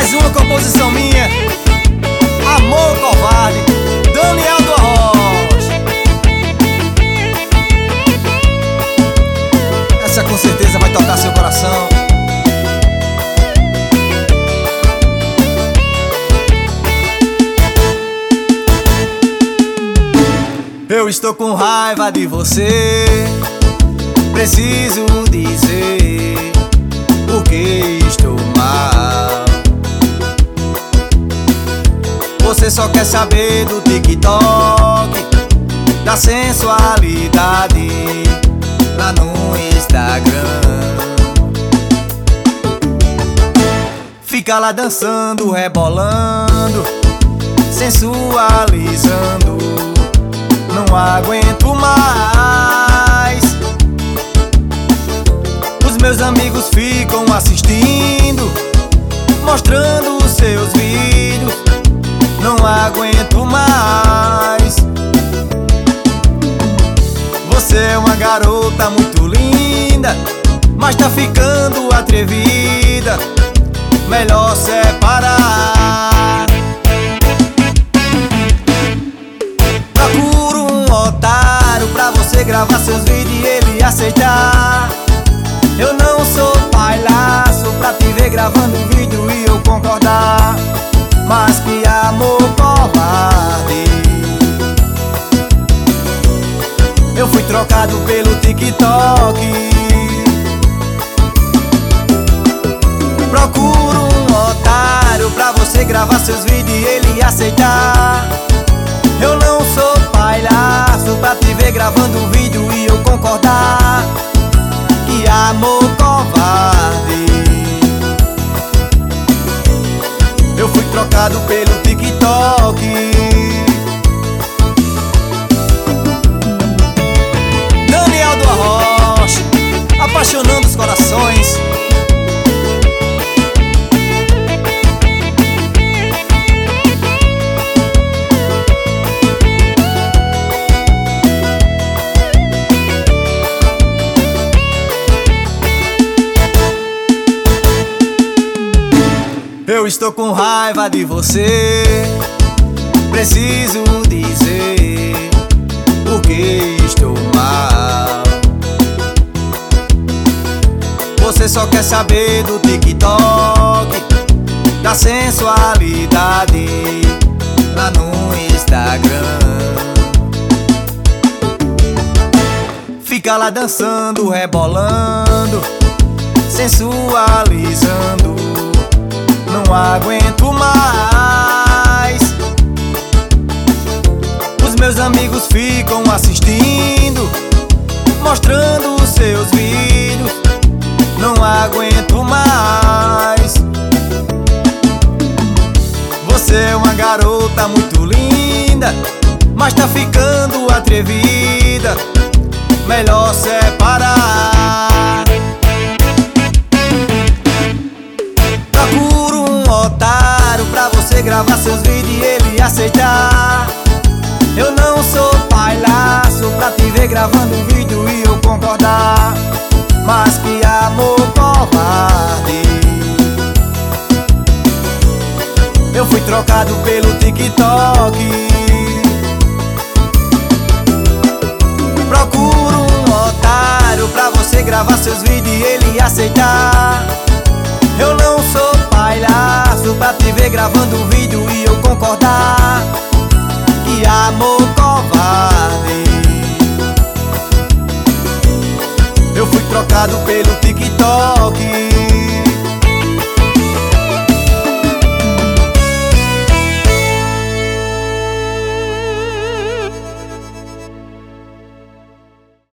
Mais uma composição minha, Amor Covarde, Daniel do Arroz. Essa com certeza vai tocar seu coração. Eu estou com raiva de você, preciso dizer porque estou mal. Você só quer saber do TikTok, da sensualidade lá no Instagram. Fica lá dançando, rebolando, sensualizando. Não aguento mais. Os meus amigos ficam assistindo, mostrando os seus vídeos. Não aguento mais. Você é uma garota muito linda, mas tá ficando atrevida. Melhor separar. Procuro um otário pra você gravar seus vídeos e ele aceitar. Eu não sou palhaço pra te ver gravando um vídeo e eu concordar. Mas que amor covarde. Eu fui trocado pelo TikTok. Procuro um otário pra você gravar seus vídeos e ele aceitar. Eu não sou palhaço pra te ver gravando um vídeo e eu concordar. Que amor covarde. Eu fui trocado pelo TikTok. Daniel do Arroz, apaixonando os corações. Eu estou com raiva de você, preciso dizer porque estou mal. Você só quer saber do TikTok, da sensualidade lá no Instagram. Fica lá dançando, rebolando, sensualizando. Não aguento mais. Os meus amigos ficam assistindo, mostrando os seus vídeos. Não aguento mais. Você é uma garota muito linda, mas tá ficando atrevida. Melhor separar. Procuro um otário pra você gravar seus vídeos e ele aceitar. Eu não sou palhaço pra te ver gravando um vídeo e eu concordar. Mas que amor covarde. Eu fui trocado pelo TikTok. Procuro um otário pra você gravar seus vídeos e ele aceitar. Eu não sou palhaço pra te ver gravando um vídeo e eu concordar. Que amor covarde. Eu fui trocado pelo TikTok.